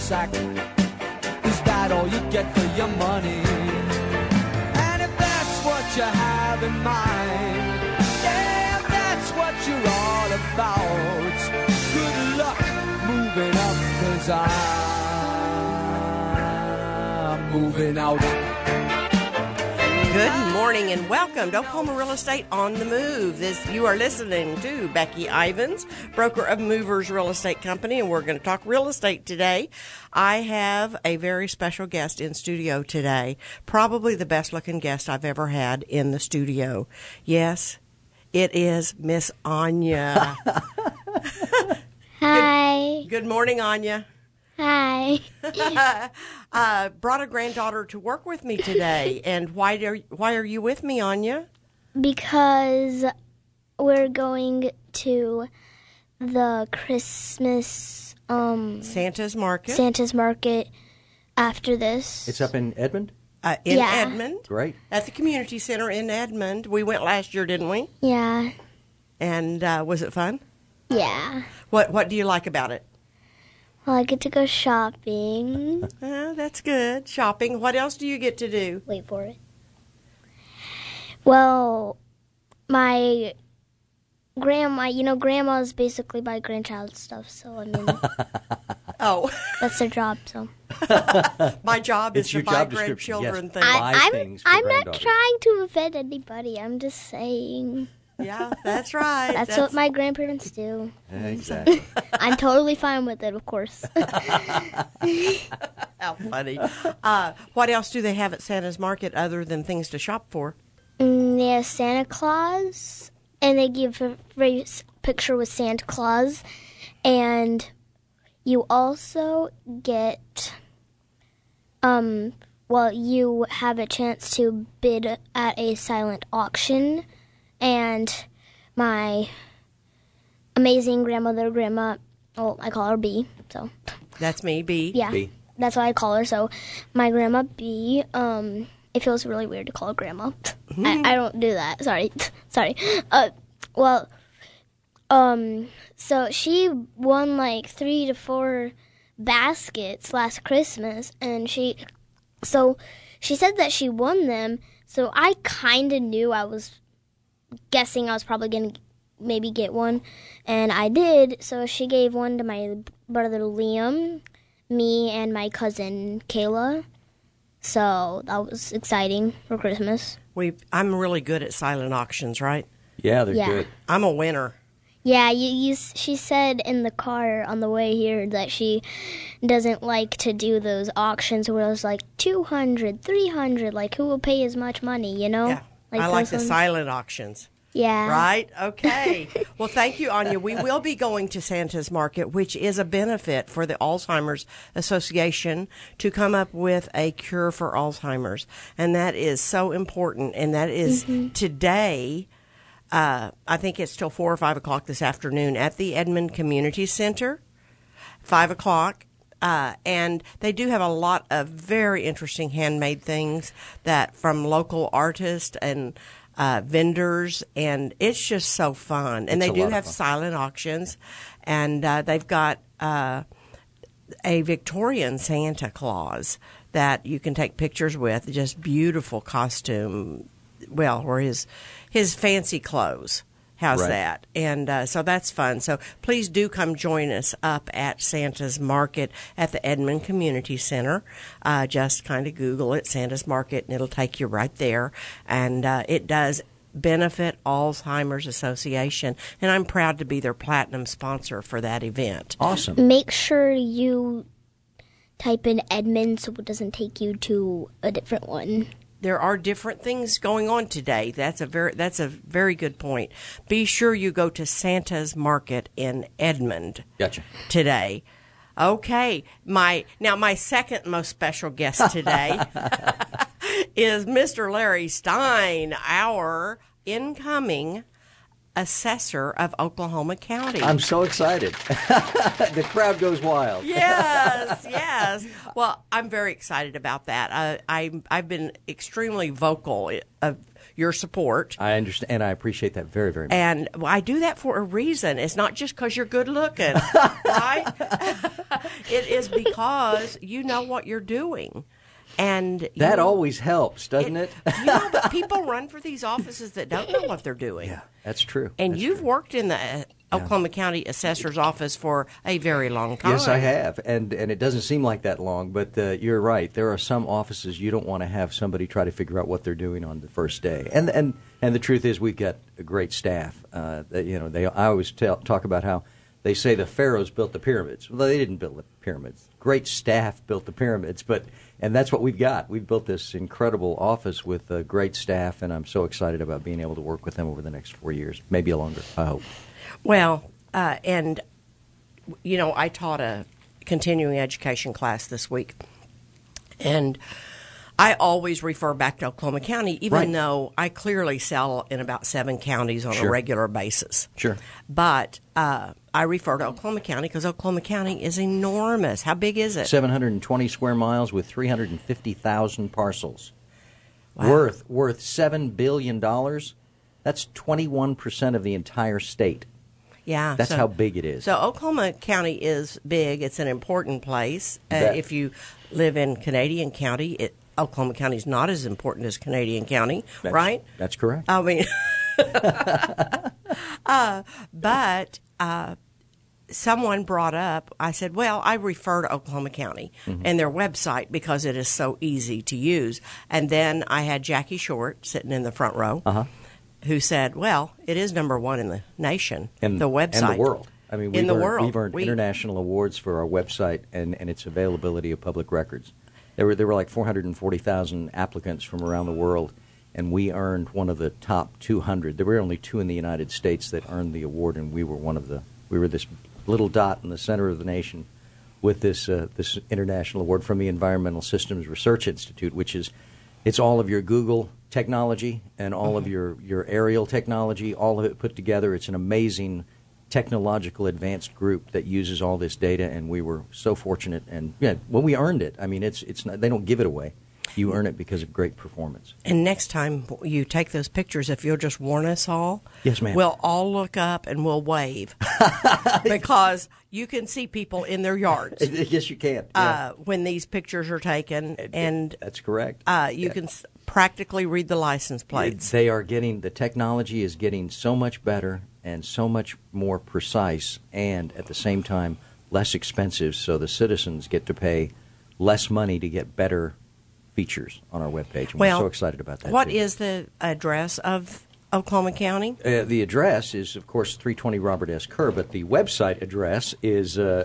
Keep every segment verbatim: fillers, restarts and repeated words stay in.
sack. Is that all you get for your money? And if that's what you have in mind, yeah, if that's what you're all about, good luck moving up, 'cause I'm moving out. Good morning and welcome to Oklahoma Real Estate on the Move. This you are listening to Becky Ivins, broker of Movers Real Estate Company, and we're going to talk real estate today. I have a very special guest in studio today, probably the best looking guest I've ever had in the studio. Yes, it is Miss Anya. Hi. Good, good morning, Anya. Hi. uh, brought a granddaughter to work with me today, and why are why are you with me, Anya? Because we're going to the Christmas um, Santa's Market. Santa's Market after this. It's up in Edmond? Uh, in Yeah. Edmond. Great. At the community center in Edmond. We went last year, didn't we? Yeah. And uh, was it fun? Yeah. What What do you like about it? Well, I get to go shopping. Uh, that's good. Shopping. What else do you get to do? Wait for it. Well, my grandma, you know, grandma's basically my grandchild stuff, so I mean, Oh, that's their job, so. my job It's is your to buy job description, grandchildren yes. things. Buy I, I'm, things for I'm not granddaughters. trying to offend anybody. I'm just saying. Yeah, that's right. That's, what my grandparents do. Exactly. I'm totally fine with it, of course. How funny. Uh, what else do they have at Santa's Market other than things to shop for? Mm, they have Santa Claus, and they give a very s- picture with Santa Claus. And you also get, um, well, you have a chance to bid at a silent auction. And my amazing grandmother, Grandma, well, I call her B, so. That's me, B. Yeah, B. that's what I call her. So my grandma B, um, it feels really weird to call her grandma. I, I don't do that. Sorry. Sorry. Uh, well, um, so she won like three to four baskets last Christmas, and she, so she said that she won them, so I kind of knew I was guessing I was probably going to maybe get one, and I did. So she gave one to my brother Liam, me, and my cousin Kayla. So that was exciting for Christmas. We. I'm really good at silent auctions, right? Yeah, they're Yeah. good. I'm a winner. Yeah, you, you, she said in the car on the way here that she doesn't like to do those auctions where it's like two hundred, three hundred, like who will pay as much money, you know? Yeah. I like those the ones. silent auctions. Yeah. Right? Okay. Well, thank you, Anya. We will be going to Santa's Market, which is a benefit for the Alzheimer's Association to come up with a cure for Alzheimer's. And that is so important. And that is Mm-hmm. today, uh, I think it's till four or five o'clock this afternoon at the Edmond Community Center, five o'clock. Uh, and they do have a lot of very interesting handmade things that from local artists and uh, vendors, and it's just so fun. And It's they a do lot of have fun. silent auctions, and uh, they've got uh, a Victorian Santa Claus that you can take pictures with. Just beautiful costume, well, or his his fancy clothes. How's Right. that? And uh, so that's fun. So please do come join us up at Santa's Market at the Edmond Community Center. Uh, just kind of Google it, Santa's Market, and it'll take you right there. And uh, it does benefit Alzheimer's Association, and I'm proud to be their platinum sponsor for that event. Awesome. Make sure you type in Edmund so it doesn't take you to a different one. There are different things going on today. That's a very that's a very good point. Be sure you go to Santa's Market in Edmond Gotcha. today. Okay, my now my second most special guest today is Mister Larry Stein, our incoming assessor of Oklahoma County. I'm so excited. The crowd goes wild. Yes, yes. Well, I'm very excited about that. I, I I've been extremely vocal of your support. I understand, and I appreciate that very, very much. And I do that for a reason. It's not just because you're good looking, right? It is because you know what you're doing. And that you, always helps, doesn't it? it? You know, but people run for these offices that don't know what they're doing. Yeah, that's true. And that's you've true. worked in the uh, Oklahoma County Assessor's Office for a very long time. Yes, I have, and and it doesn't seem like that long, but uh, you're right. There are some offices you don't want to have somebody try to figure out what they're doing on the first day. And and and the truth is, we've got a great staff. Uh, that, you know, they I always tell, talk about how they say the pharaohs built the pyramids. Well, they didn't build the pyramids. Great staff built the pyramids, but and that's what we've got. We've built this incredible office with uh, great staff, and I'm so excited about being able to work with them over the next four years, maybe longer, I hope. Well, uh, and, you know, I taught a continuing education class this week, and I always refer back to Oklahoma County, even Right. though I clearly sell in about seven counties on Sure. a regular basis. Sure. But uh, I refer to Oklahoma County because Oklahoma County is enormous. How big is it? seven hundred twenty square miles with three hundred fifty thousand parcels. Wow. Worth worth seven billion dollars. That's twenty-one percent of the entire state. Yeah, That's so- how big it is. So Oklahoma County is big. It's an important place. Uh, Bet. if you live in Canadian County, it, Oklahoma County is not as important as Canadian County, That's- right? That's correct. I mean, uh, but uh, someone brought up, I said, well, I refer to Oklahoma County Mm-hmm. and their website because it is so easy to use. And then I had Jackie Short sitting in the front row. Uh-huh. Who said, well, it is number one in the nation, And the website. and the world. I mean, we've in the earned, world. we've earned We- international awards for our website and, and its availability of public records. There were there were like four hundred forty thousand applicants from around the world, and we earned one of the top two hundred. There were only two in the United States that earned the award, and we were one of the. We were this little dot in the center of the nation with this uh, this international award from the Environmental Systems Research Institute, which is it's all of your Google technology and all Mm-hmm. of your, your aerial technology, all of it put together. It's an amazing technological advanced group that uses all this data, and we were so fortunate. And yeah, well, we earned it. I mean, it's it's not, they don't give it away. You earn it because of great performance. And next time you take those pictures, if you'll just warn us all, Yes, ma'am. we'll all look up and we'll wave because you can see people in their yards Yes, you can. uh, when these pictures are taken, and That's correct. uh, you Yeah. can s- practically read the license plates. They are getting, the technology is getting so much better and so much more precise, and at the same time less expensive, so the citizens get to pay less money to get better features on our webpage. And Well, we're so excited about that. What too. is the address of Oklahoma County? Uh, the address is, of course, three twenty Robert S. Kerr, but the website address is uh,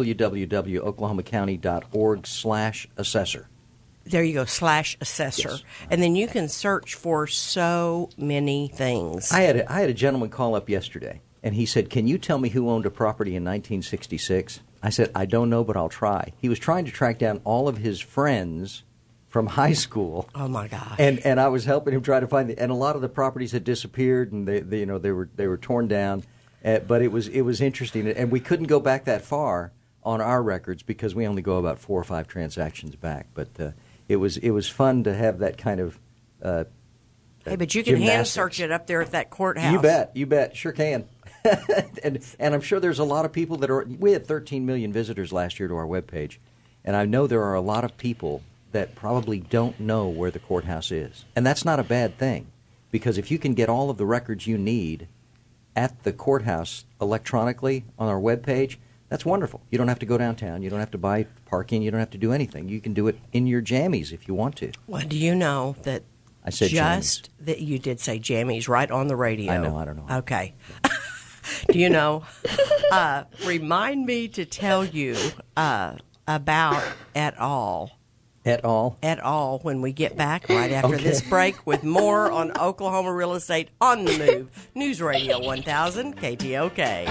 www.oklahomacounty.org slash assessor. There you go, slash assessor. Yes. And then you can search for so many things. I had a, I had a gentleman call up yesterday, and he said, "Can you tell me who owned a property in nineteen sixty-six?" I said, "I don't know, but I'll try." He was trying to track down all of his friends from high school. Oh, my gosh. And and I was helping him try to find the, and a lot of the properties had disappeared, and they, they you know they were they were torn down. Uh, but it was it was interesting, and we couldn't go back that far on our records because we only go about four or five transactions back. But uh, it was it was fun to have that kind of. Uh, Hey, but you can hand gymnastics. search it up there at that courthouse. You bet, you bet, sure can. and and I'm sure there's a lot of people that are. We had thirteen million visitors last year to our webpage, and I know there are a lot of people that probably don't know where the courthouse is, and that's not a bad thing, because if you can get all of the records you need at the courthouse electronically on our webpage, that's wonderful. You don't have to go downtown. You don't have to buy parking. You don't have to do anything. You can do it in your jammies if you want to. Well, do you know that I said just that you did say jammies right on the radio? I know, I don't know. Okay. Do you know? Uh, remind me to tell you uh, about et al. Et al. Et al. When we get back right after Okay. this break with more on Oklahoma real estate on the move. News Radio one thousand K T O K.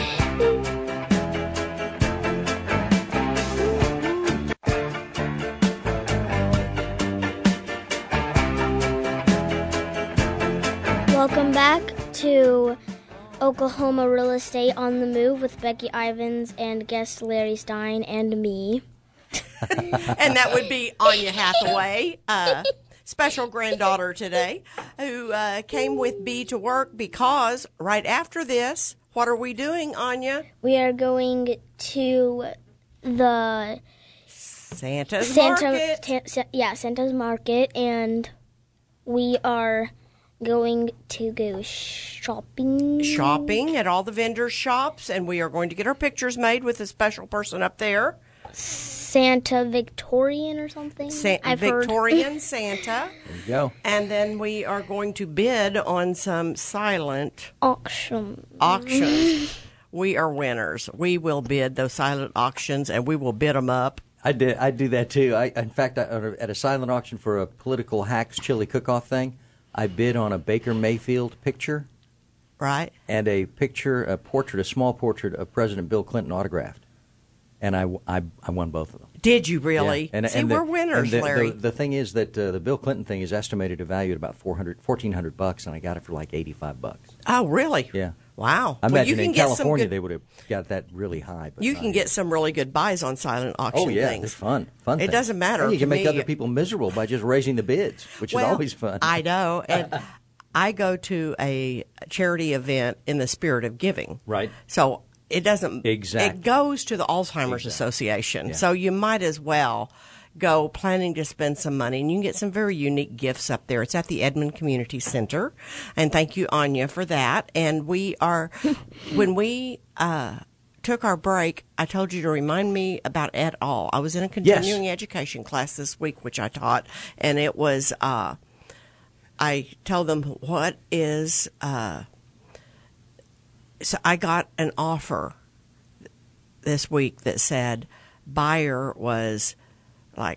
Welcome back to Oklahoma Real Estate on the Move with Becky Ivins and guest Larry Stein and me. And that would be Anya Hathaway. Uh, special granddaughter today who uh, came with Bee to work because right after this, what are we doing, Anya? We are going to the Santa's Santa, Market. ta- sa- yeah, Santa's Market, and we are going to go shopping. Shopping at all the vendors' shops, and we are going to get our pictures made with a special person up there. Santa Victorian or something. Sa- I've heard. Victorian Santa. There you go. And then we are going to bid on some silent Auction. auctions. We are winners. We will bid those silent auctions, and we will bid them up. I did. I do that too. I, in fact, I, at a silent auction for a political hacks chili cook-off thing, I bid on a Baker Mayfield picture, Right? and a picture, a portrait, a small portrait of President Bill Clinton autographed, and I, I, I won both of them. Did you really? Yeah. And, See, and the, we're winners, and the, Larry. The, the thing is that uh, the Bill Clinton thing is estimated to value at about four hundred, fourteen hundred bucks, and I got it for like eighty-five bucks. Oh, really? Yeah. Wow. I Well, imagine you can in get some California good- they would have got that really high. But You not can here. get some really good buys on silent auction Oh yeah, things. it's fun. Fun. It thing. doesn't matter And you can to make me. other people miserable by just raising the bids, which Well, is always fun. I know. And I go to a charity event in the spirit of giving. Right. So it doesn't. Exactly. It goes to the Alzheimer's Exactly. Association. Yeah. So you might as well go planning to spend some money, and you can get some very unique gifts up there. It's at the Edmond Community Center, and thank you, Anya, for that. And we are, when we uh, took our break, I told you to remind me about et al. I was in a continuing education class this week, which I taught, and it was. Uh, I tell them what is. Uh, so I got an offer this week that said buyer was like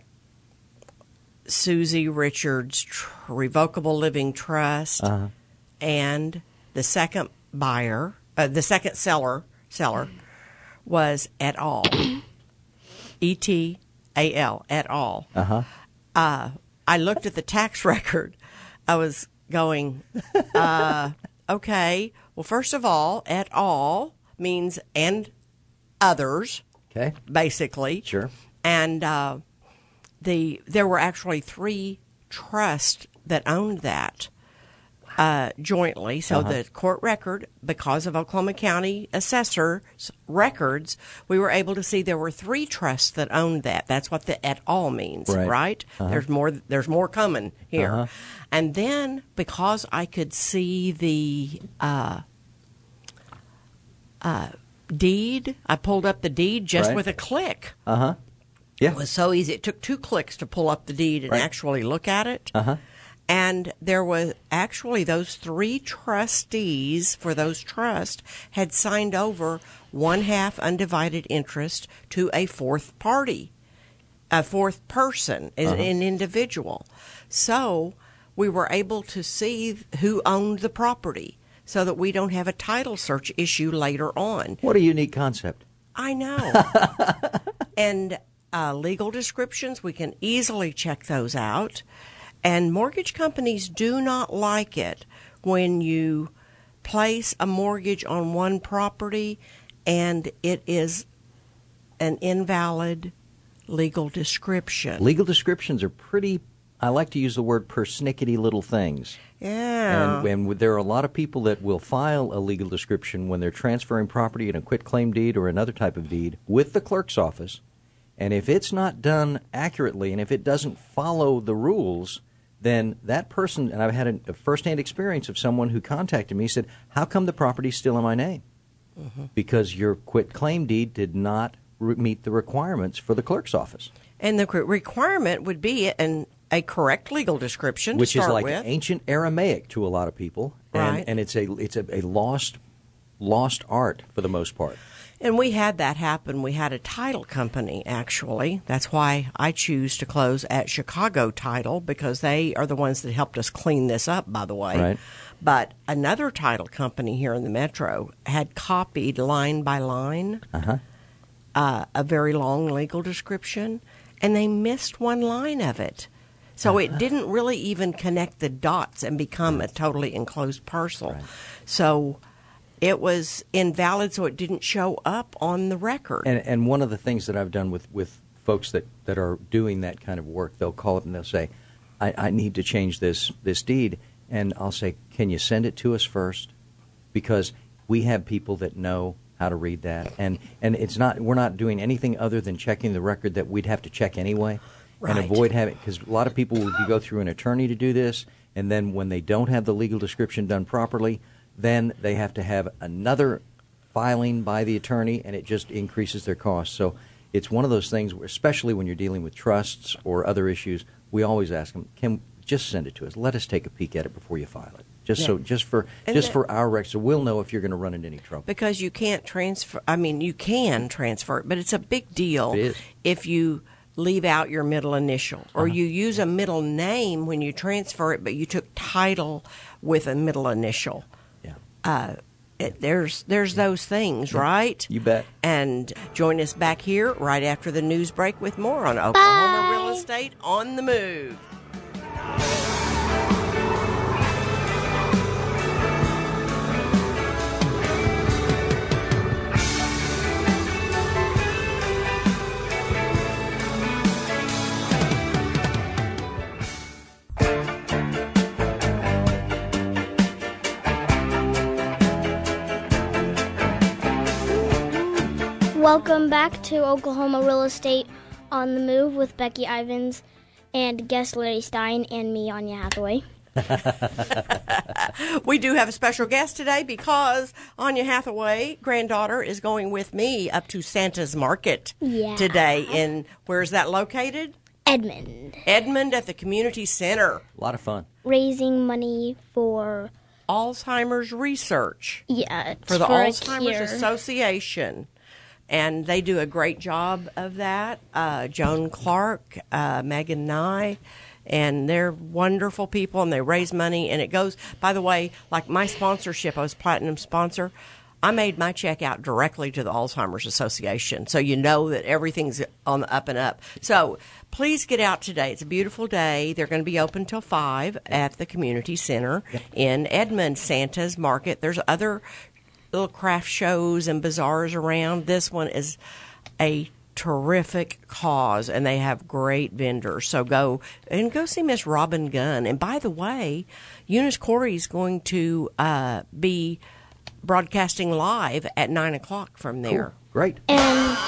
Susie Richards tr- Revocable Living Trust, Uh-huh. and the second buyer, uh, the second seller, seller was et al. E T A L, et al. Uh-huh. Uh, I looked at the tax record. I was going, uh, okay, well, first of all, et al. Means and others, Okay. basically. Sure. And uh, the there were actually three trusts that owned that uh, jointly. So Uh-huh. the court record, because of Oklahoma County assessor's records, we were able to see there were three trusts that owned that. That's what the et al. Means, Right. right? Uh-huh. There's more. There's more coming here. Uh-huh. And then because I could see the uh, uh, deed, I pulled up the deed just Right. with a click. Uh-huh. Yeah. It was so easy. It took two clicks to pull up the deed and Right. actually look at it. Uh-huh. And there was actually those three trustees for those trusts had signed over one half undivided interest to a fourth party, a fourth person, an Uh-huh. an individual. So we were able to see who owned the property so that we don't have a title search issue later on. What a unique concept. I know. And uh, legal descriptions, we can easily check those out. And mortgage companies do not like it when you place a mortgage on one property and it is an invalid legal description. Legal descriptions are pretty, I like to use the word persnickety little things. Yeah. And, and there are a lot of people that will file a legal description when they're transferring property in a quitclaim deed or another type of deed with the clerk's office. And if it's not done accurately and if it doesn't follow the rules, then that person, and I've had a, a first-hand experience of someone who contacted me, said, how come the property's still in my name? Mm-hmm. Because your quitclaim deed did not re- meet the requirements for the clerk's office. And the requirement would be an, a correct legal description Which to is start like with. ancient Aramaic to a lot of people. And, Right. and it's a it's a, a lost lost art for the most part. And we had that happen. We had a title company, actually. That's why I choose to close at Chicago Title, because they are the ones that helped us clean this up, by the way. Right. But another title company here in the metro had copied line by line Uh-huh. uh, a very long legal description, and they missed one line of it. So it didn't really even connect the dots and become a totally enclosed parcel. Right. So it was invalid, so it didn't show up on the record. And and one of the things that I've done with, with folks that, that are doing that kind of work, they'll call up and they'll say, I, I need to change this this deed. And I'll say, can you send it to us first? Because we have people that know how to read that, and and it's not we're not doing anything other than checking the record that we'd have to check anyway, right. and avoid having, because a lot of people would go through an attorney to do this, and then when they don't have the legal description done properly, then they have to have another filing by the attorney, and it just increases their costs. So it's one of those things, where, especially when you're dealing with trusts or other issues, we always ask them, can just send it to us. Let us take a peek at it before you file it. Just yeah. so, just for, and just that, for our record, so we'll know if you're going to run into any trouble. Because you can't transfer. I mean, you can transfer it, but it's a big deal It is. if you leave out your middle initial, or Uh-huh. you use a middle name when you transfer it, but you took title with a middle initial. Yeah. Uh, it, there's there's those things, Yeah. right? You bet. And join us back here right after the news break with more on Oklahoma Real Estate on the Move. Welcome back to Oklahoma Real Estate on the Move with Becky Ivins and guest Larry Stein and me, Anya Hathaway. We do have a special guest today because Anya Hathaway, granddaughter, is going with me up to Santa's Market Yeah. today. In where is that located? Edmond, Edmond at the Community Center. A lot of fun. raising money for Alzheimer's research yeah for the a Alzheimer's cure. Association. And they do a great job of that. Uh, Joan Clark, uh, Megan Nye, and they're wonderful people, and they raise money. And it goes, by the way, like my sponsorship, I was platinum sponsor. I made my check out directly to the Alzheimer's Association, so you know that everything's on the up and up. So please get out today. It's a beautiful day. They're going to be open till five at the Community Center in Edmond, Santa's Market. There's other little craft shows and bazaars around. This one is a terrific cause, and they have great vendors. So go and go see Miss Robin Gunn. And by the way, Eunice Corey is going to uh, be broadcasting live at nine o'clock from there. Cool. Great. And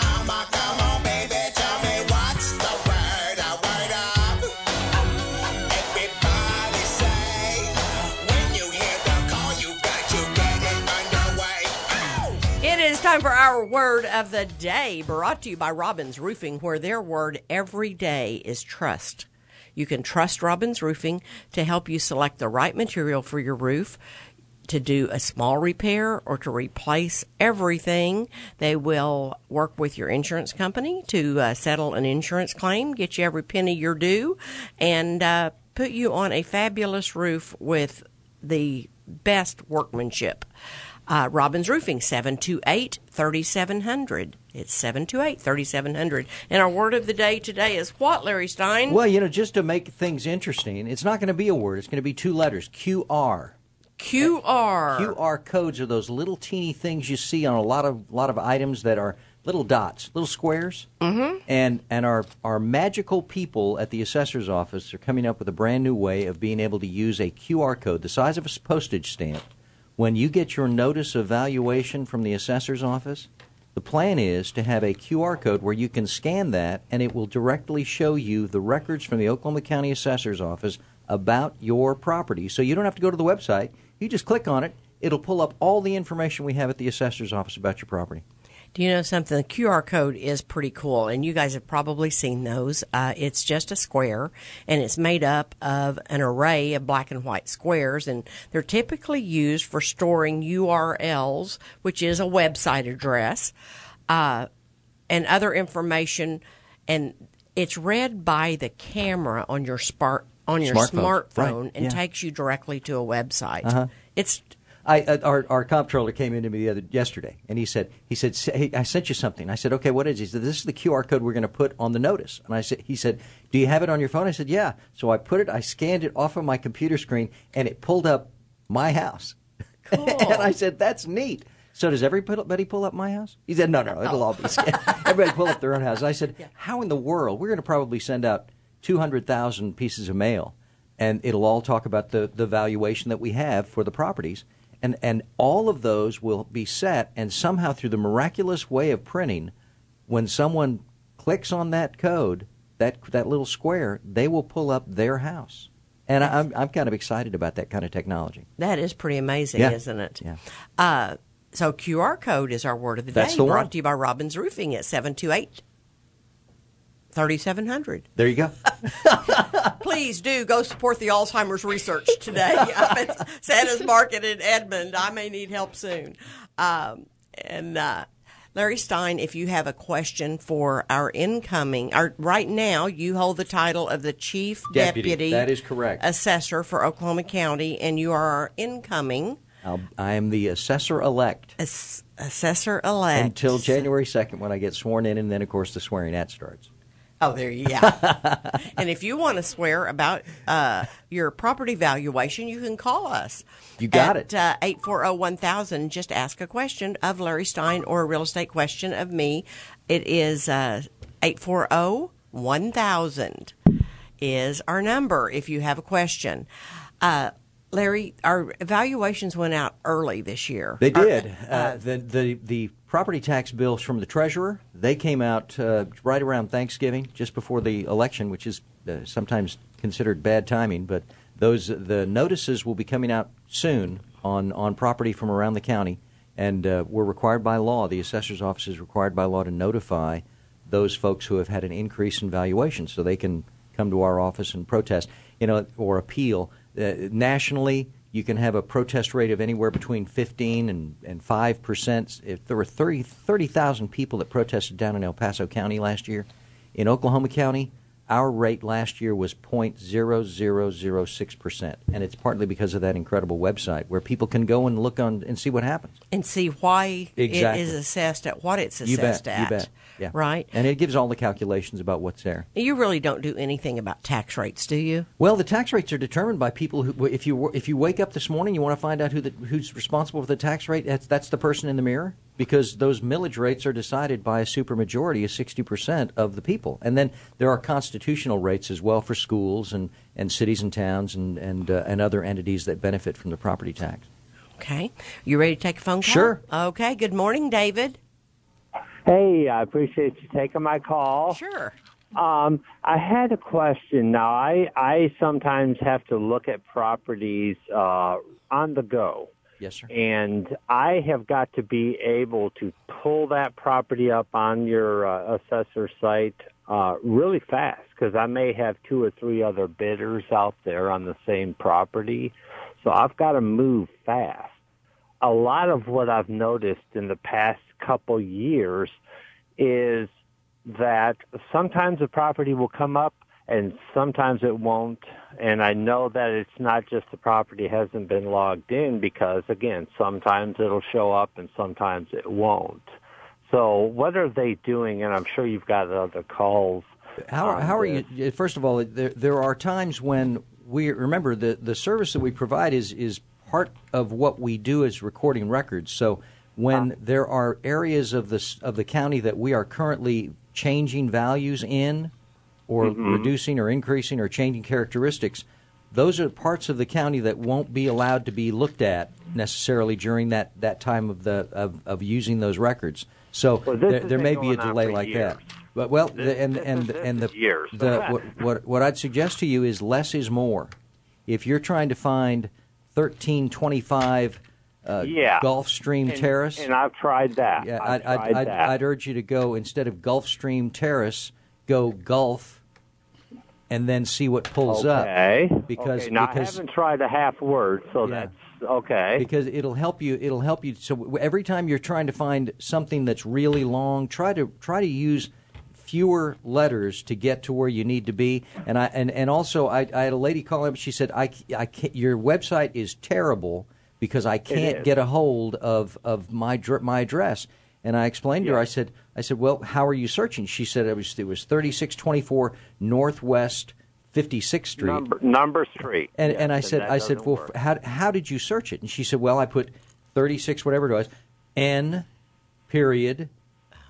It's time for our word of the day, brought to you by Robbins Roofing, where their word every day is trust. You can trust Robbins Roofing to help you select the right material for your roof, to do a small repair, or to replace everything. They will work with your insurance company to uh, settle an insurance claim, get you every penny you're due, and uh, put you on a fabulous roof with the best workmanship. Uh, Robbins Roofing, seven two eight, three seven zero zero. It's seven two eight, three seven zero zero. And our word of the day today is what, Larry Stein? Well, you know, just to make things interesting, it's not going to be a word. It's going to be two letters, Q R. Q R. Q R codes are those little teeny things you see on a lot of lot of items that are little dots, little squares. Mm-hmm. And and our our magical people at the assessor's office are coming up with a brand new way of being able to use a Q R code the size of a postage stamp. When you get your notice of valuation from the assessor's office, the plan is to have a Q R code where you can scan that, and it will directly show you the records from the Oklahoma County Assessor's Office about your property. So you don't have to go to the website. You just click on it. It'll pull up all the information we have at the assessor's office about your property. Do you know something? The Q R code is pretty cool, and you guys have probably seen those. Uh, it's just a square, and it's made up of an array of black and white squares, and they're typically used for storing U R Ls, which is a website address, uh, and other information, and it's read by the camera on your smart on your Smartphone. smartphone Right. and Yeah. takes you directly to a website. Uh-huh. It's I, uh, our, our comptroller came into me the other yesterday, and he said, he said, hey, I sent you something. I said, okay, what is it? He said, this is the Q R code we're going to put on the notice. And I said, he said, do you have it on your phone? I said, yeah. So I put it, I scanned it off of my computer screen, and it pulled up my house. Cool. And I said, that's neat. So does everybody pull up my house? He said, no, no, it'll all be scanned. Everybody pull up their own house. And I said, how in the world? We're going to probably send out two hundred thousand pieces of mail, and it'll all talk about the, the valuation that we have for the properties. And, and all of those will be set, and somehow through the miraculous way of printing, when someone clicks on that code, that that little square, they will pull up their house. And I'm I'm kind of excited about that kind of technology. That is pretty amazing, yeah. isn't it? Yeah. Uh, so Q R code is our word of the That's day, the brought one. to you by Robbins Roofing at seven two eight, three seven zero zero. There you go. Please do go support the Alzheimer's research today. I'm at Santa's Market in Edmond. I may need help soon. Um, and uh, Larry Stein, if you have a question for our incoming, our, right now you hold the title of the Chief Deputy. Deputy, That is correct. Assessor for Oklahoma County, and you are our incoming I'll, I am the assessor-elect ass- Assessor-elect. until January second when I get sworn in, and then, of course, the swearing-at starts. Oh, there you go. And if you want to swear about uh, your property valuation, you can call us. You got at, it. Uh, eight four zero, one thousand. Just ask a question of Larry Stein or a real estate question of me. It is uh, eight four zero, one thousand is our number if you have a question. Uh, Larry, our evaluations went out early this year. They Our- did. Uh, the, the the property tax bills from the treasurer, they came out uh, right around Thanksgiving, just before the election, which is uh, sometimes considered bad timing. But those the notices will be coming out soon on, on property from around the county, and uh, we're required by law. The assessor's office is required by law to notify those folks who have had an increase in valuation, so they can come to our office and protest, you know, or appeal. Uh, nationally, you can have a protest rate of anywhere between fifteen and, and five percent. If there were thirty thousand people that protested down in El Paso County last year, in Oklahoma County, our rate last year was zero point zero zero zero six percent, and it's partly because of that incredible website where people can go and look on and see what happens. And see why Exactly. it is assessed at what it's You assessed bet, at. you bet. Yeah. Right? And it gives all the calculations about what's there. You really don't do anything about tax rates, do you? Well, the tax rates are determined by people who, if you if you wake up this morning, you want to find out who the, who's responsible for the tax rate. That's that's the person in the mirror, because those millage rates are decided by a supermajority of sixty percent of the people. And then there are constitutional rates as well for schools and, and cities and towns and and uh, and other entities that benefit from the property tax. Okay. You ready to take a phone call? Sure. Okay. Good morning, David. Hey, I appreciate you taking my call. Sure. Um, I had a question. Now, I, I sometimes have to look at properties uh, on the go. Yes, sir. And I have got to be able to pull that property up on your uh, assessor site uh, really fast, because I may have two or three other bidders out there on the same property. So I've got to move fast. A lot of what I've noticed in the past couple years is that sometimes a property will come up and sometimes it won't. And I know that it's not just the property hasn't been logged in, because, again, sometimes it'll show up and sometimes it won't. So what are they doing? And I'm sure you've got other calls. How, on how are this. you? First of all, there, there are times when we remember the, the service that we provide is, is part of what we do is recording records. So when there are areas of the of the county that we are currently changing values in, or Mm-hmm. reducing or increasing or changing characteristics, those are parts of the county that won't be allowed to be looked at necessarily during that, that time of the of, of using those records. So Well, this there, has there been may be a going on delay for like years. that. But well, This- the, and this and is- this and the is years. the what, what what I'd suggest to you is less is more. If you're trying to find thirteen twenty-five uh, Yeah. Gulfstream And- Terrace, And I've tried that. yeah, I've I'd, I'd, tried I'd, that. I'd urge you to go, instead of Gulfstream Terrace, go Gulf, and then see what pulls okay. up. Because okay. Now, because I haven't tried a half word, so Yeah. that's okay. because it'll help you. It'll help you. So every time you're trying to find something that's really long, try to try to use fewer letters to get to where you need to be. And I and, and also I, I had a lady call up. She said, "I, I can't, your website is terrible because I can't is. get a hold of of my dr- my address." And I explained to her. Yeah. I said, "I said, well, how are you searching?" She said it was it was thirty-six twenty-four Northwest fifty-sixth Street. Number, number street. And Yes, and I said, that I said, doesn't well, work. f- how how did you search it? And she said, well, I put thirty-six, whatever it was, N, period,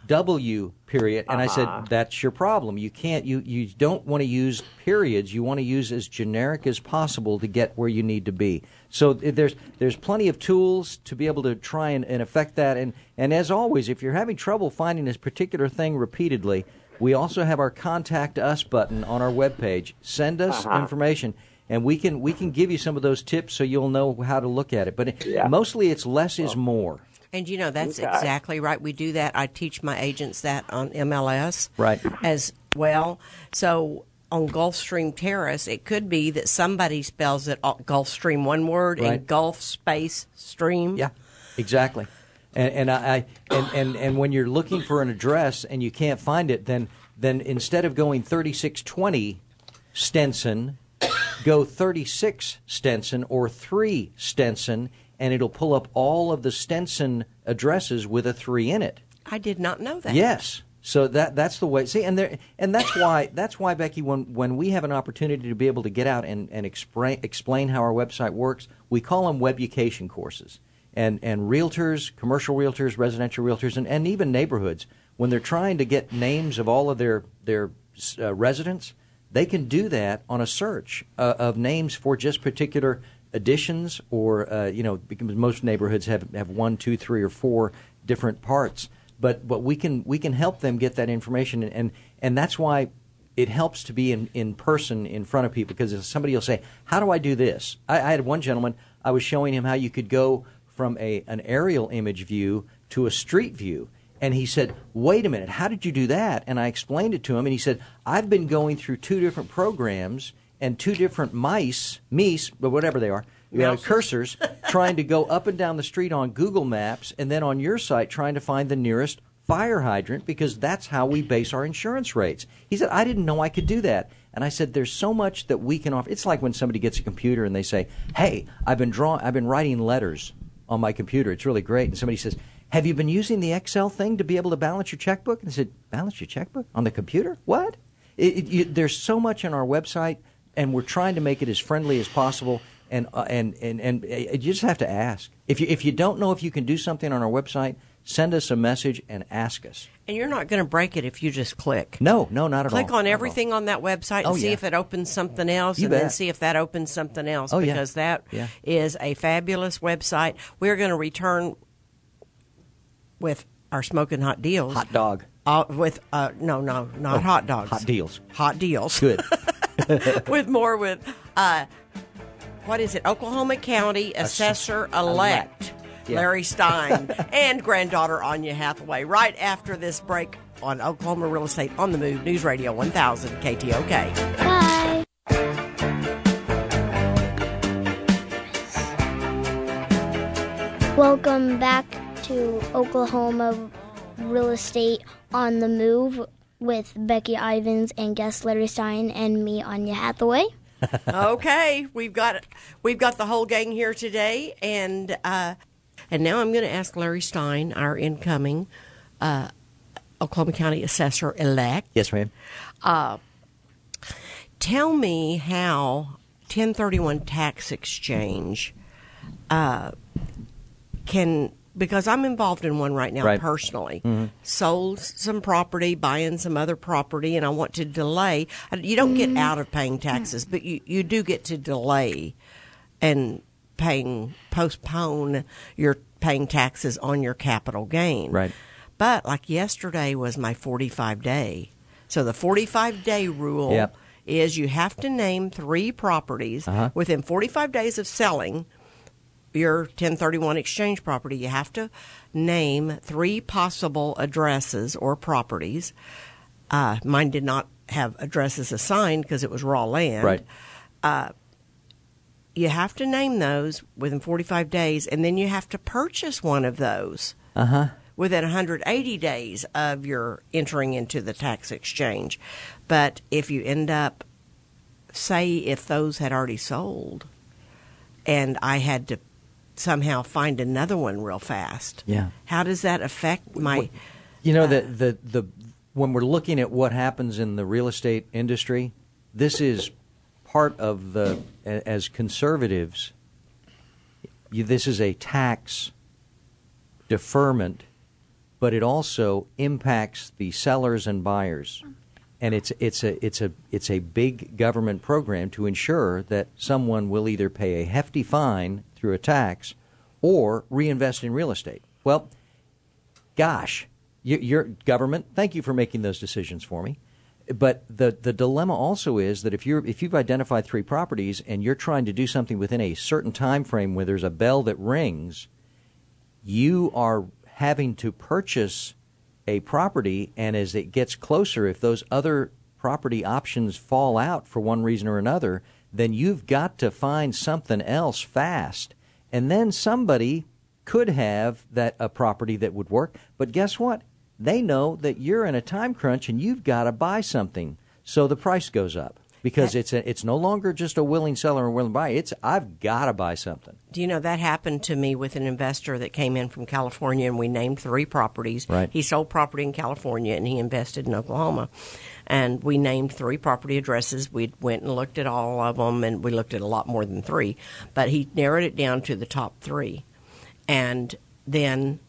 W period. And Uh-huh. I said, that's your problem. You can't, you, you don't want to use periods. You want to use as generic as possible to get where you need to be. So there's there's plenty of tools to be able to try and, and affect that. And, and as always, if you're having trouble finding this particular thing repeatedly, we also have our Contact Us button on our webpage. Send us Uh-huh. information, and we can we can give you some of those tips so you'll know how to look at it. But it, Yeah. mostly it's less is more. And, you know, that's Okay. exactly right. We do that. I teach my agents that on M L S Right. as well. So on Gulfstream Terrace, it could be that somebody spells it all- Gulfstream one word Right. and Gulf space stream. Yeah, exactly. And and I, I and, and, and when you're looking for an address and you can't find it, then then instead of going thirty-six twenty Stenson, go thirty-six Stenson or three Stenson, and it'll pull up all of the Stenson addresses with a three in it. I did not know that. Yes. So that that's the way. See, and there, and that's why that's why Becky, when when we have an opportunity to be able to get out and and explain explain how our website works, we call them webucation courses. And and realtors, commercial realtors, residential realtors, and, and even neighborhoods, when they're trying to get names of all of their their uh, residents, they can do that on a search uh, of names for just particular additions, or uh, you know, because most neighborhoods have have one, two, three, or four different parts. But but we can we can help them get that information, and and, and that's why it helps to be in, in person in front of people, because somebody will say, "How do I do this?" I, I had one gentleman. I was showing him how you could go from a an aerial image view to a street view. And he said, wait a minute, how did you do that? And I explained it to him, and he said, I've been going through two different programs and two different mice, meese, but whatever they are, you know, cursors, trying to go up and down the street on Google Maps, and then on your site trying to find the nearest fire hydrant, because that's how we base our insurance rates. He said, I didn't know I could do that. And I said, there's so much that we can offer. It's like when somebody gets a computer and they say, hey, I've been drawing, I've been writing letters on my computer. It's really great. And somebody says, have you been using the Excel thing to be able to balance your checkbook? And I said, balance your checkbook on the computer? What? It, it, you, there's so much on our website, and we're trying to make it as friendly as possible. And uh, and, and and you just have to ask. If you if you don't know if you can do something on our website, send us a message and ask us. And you're not going to break it if you just click. No, no, not at all. Click on Not at all. everything on that website and Oh, see yeah. if it opens something else, You and then bet. see if that opens something else, Oh, yeah. because that is Yeah. a fabulous website. We're going to return with our smoking hot deals. Hot dog. Uh, with uh, no, no, not Oh, hot dogs. hot deals. Hot deals. Good. With more with uh, what is it? Oklahoma County Assessor Elect Yeah. Larry Stein and granddaughter Anya Hathaway. Right after this break on Oklahoma Real Estate on the Move, News Radio one thousand K T O K. Bye. Welcome back to Oklahoma Real Estate on the Move with Becky Ivins and guest Larry Stein and me, Anya Hathaway. Okay, we've got we've got the whole gang here today, and uh, and now I'm going to ask Larry Stein, our incoming uh, Oklahoma County Assessor Elect. Yes, ma'am. Tell me how ten thirty-one tax exchange uh, can, because I'm involved in one right now Right. personally. Sold some property, buying some other property, and I want to delay. You don't get out of paying taxes, but you, you do get to delay and paying, postpone your paying taxes on your capital gain. Right. But like yesterday was my forty-five day. So the forty-five day rule Yep. is you have to name three properties Uh-huh. within forty-five days of selling your ten thirty-one exchange property. You have to name three possible addresses or properties. Uh, mine did not have addresses assigned because it was raw land. Right. You have to name those within forty-five days, and then you have to purchase one of those Uh huh. within one hundred eighty days of your entering into the tax exchange. But if you end up, say if those had already sold and I had to somehow find another one real fast, Yeah. how does that affect my... You know, the, the, the, when we're looking at what happens in the real estate industry, this is part of the, a- as conservatives, you, this is a tax deferment but it also impacts the sellers and buyers. And it's it's a it's a it's a big government program to ensure that someone will either pay a hefty fine through a tax or reinvest in real estate. Well, gosh, you, your government, thank you for making those decisions for me. But the the dilemma also is that if you're if you've identified three properties and you're trying to do something within a certain time frame where there's a bell that rings, you are having to purchase a property, and as it gets closer, if those other property options fall out for one reason or another, then you've got to find something else fast. And then somebody could have that a property that would work, but guess what? They know that you're in a time crunch and you've got to buy something, so the price goes up. Because it's a, it's no longer just a willing seller or willing buyer. It's I've got to buy something. Do you know that happened to me with an investor that came in from California, and we named three properties. Right. He sold property in California, and he invested in Oklahoma. And we named three property addresses. We went and looked at all of them, and we looked at a lot more than three. But he narrowed it down to the top three. And then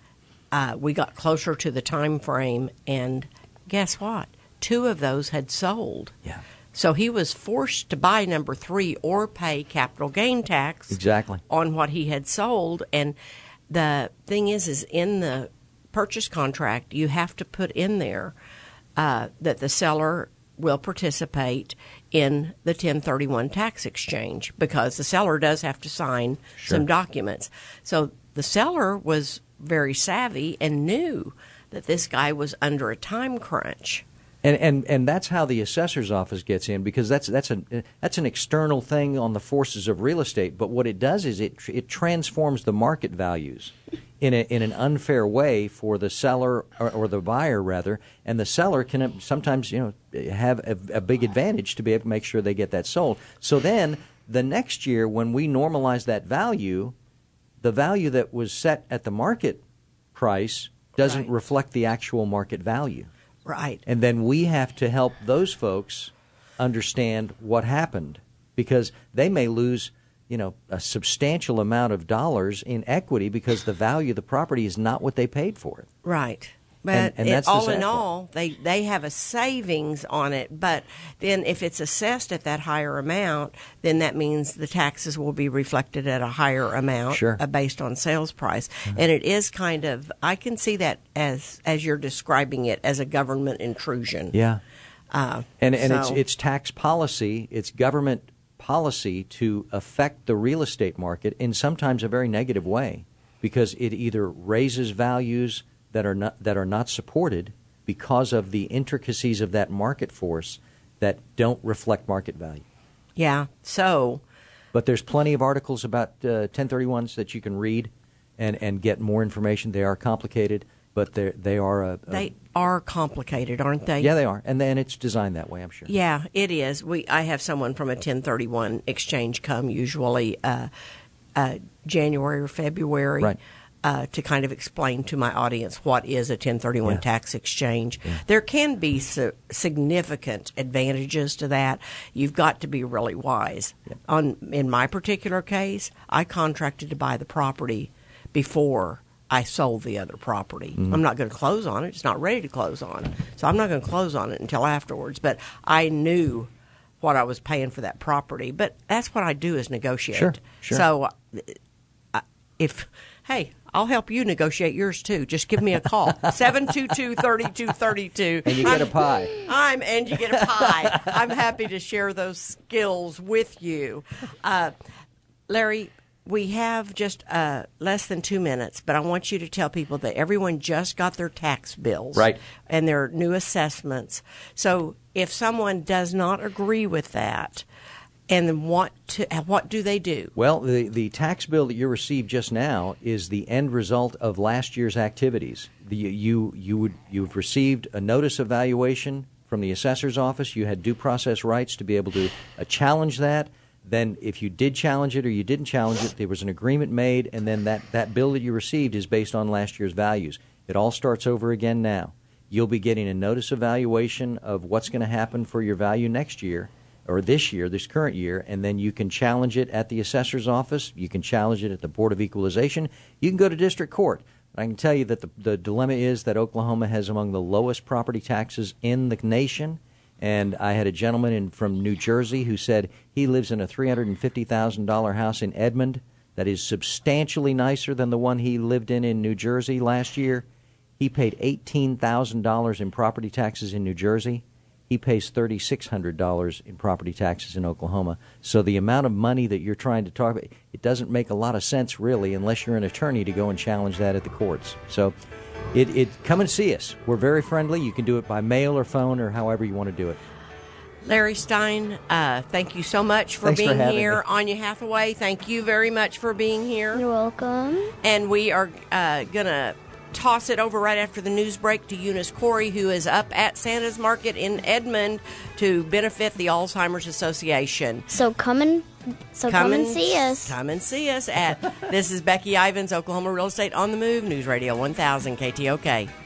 uh, we got closer to the time frame, and guess what? Two of those had sold. Yeah. So he was forced to buy number three or pay capital gain tax exactly on what he had sold. And the thing is, is in the purchase contract, you have to put in there uh, that the seller will participate in the ten thirty-one tax exchange, because the seller does have to sign sure. some documents. So the seller was very savvy and knew that this guy was under a time crunch. And, and and that's how the assessor's office gets in, because that's that's an that's an external thing on the forces of real estate. But what it does is it it transforms the market values in a, in an unfair way for the seller or, or the buyer rather, and the seller can sometimes you know have a, a big advantage to be able to make sure they get that sold. So then the next year when we normalize that value, the value that was set at the market price doesn't right. reflect the actual market value. Right. And then we have to help those folks understand what happened, because they may lose, you know, a substantial amount of dollars in equity because the value of the property is not what they paid for it. Right. But And- and it, that's the all sad in part. all, they, they have a savings on it. But then if it's assessed at that higher amount, then that means the taxes will be reflected at a higher amount Sure. uh, based on sales price. And it is kind of, I can see that as as you're describing it, as a government intrusion. Yeah. Uh, And and it's so- it's tax policy, it's government policy to affect the real estate market in sometimes a very negative way, because it either raises values that are not that are not supported because of the intricacies of that market force that don't reflect market value. Yeah. So But there's plenty of articles about uh, ten thirty-ones that you can read and, and get more information. They are complicated, but they they are a, a they are complicated, aren't they? yeah they are, and then it's designed that way, I'm sure. Yeah, it is. We I have someone from a ten thirty-one exchange come usually uh, uh, January or February Right. uh, to kind of explain to my audience what is a ten thirty-one Yeah. tax exchange. There can be su- significant advantages to that. You've got to be really wise. On in my particular case, I contracted to buy the property before I sold the other property. Mm-hmm. I'm not going to close on it. It's not ready to close on. So I'm not going to close on it until afterwards. But I knew what I was paying for that property. But that's what I do, is negotiate. Sure, sure. So uh, if, hey, I'll help you negotiate yours too. Just give me a call. seven two two, three two three two. And you get a pie. I'm and you get a pie. I'm happy to share those skills with you. Uh, Larry, we have just uh, less than two minutes, but I want you to tell people that everyone just got their tax bills, Right. and their new assessments. So if someone does not agree with that and want to, what do they do? Well, the, the tax bill that you received just now is the end result of last year's activities. The, you you would you've received a notice of valuation from the assessor's office. You had due process rights to be able to uh, challenge that. Then if you did challenge it or you didn't challenge it, there was an agreement made, and then that, that bill that you received is based on last year's values. It all starts over again now. You'll be getting a notice of valuation of what's going to happen for your value next year, or this year, this current year, and then you can challenge it at the assessor's office. You can challenge it at the Board of Equalization. You can go to district court. I can tell you that the, the dilemma is that Oklahoma has among the lowest property taxes in the nation. And I had a gentleman in, from New Jersey who said he lives in a three hundred fifty thousand dollars house in Edmond that is substantially nicer than the one he lived in in New Jersey last year. He paid eighteen thousand dollars in property taxes in New Jersey. He pays three thousand six hundred dollars in property taxes in Oklahoma. So the amount of money that you're trying to talk about, it doesn't make a lot of sense, really, unless you're an attorney to go and challenge that at the courts. So it, it come and see us. We're very friendly. You can do it by mail or phone or however you want to do it. Larry Stein, uh, thank you so much for Thanks being for here. me. Anya Hathaway, thank you very much for being here. You're welcome. And we are uh, going to toss it over right after the news break to Eunice Corey, who is up at Santa's Market in Edmond to benefit the Alzheimer's Association. So come and so come, and see us. Come and see us at This is Becky Ivins, Oklahoma Real Estate on the Move, News Radio one thousand K T O K.